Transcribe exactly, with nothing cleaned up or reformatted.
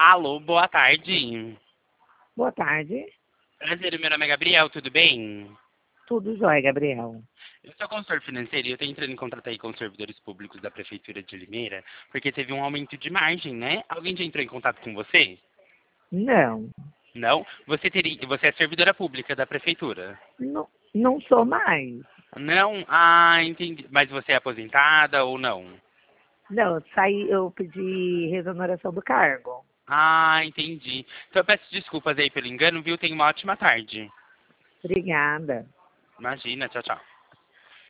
Alô, boa tarde. Boa tarde. Prazer, meu nome é Gabriel, tudo bem? Tudo jóia, Gabriel. Eu sou consultor financeiro e eu estou entrando em contato aí com os servidores públicos da Prefeitura de Limeira, porque teve um aumento de margem, né? Alguém já entrou em contato com você? Não, Não? Você teria, você é servidora pública da Prefeitura? não, não sou mais. Não? Ah, entendi. Mas você é aposentada ou não? Não, eu saí, eu pedi exoneração do cargo. Ah, entendi. Então eu peço desculpas aí pelo engano, viu? Tenha uma ótima tarde. Obrigada. Imagina, tchau, tchau.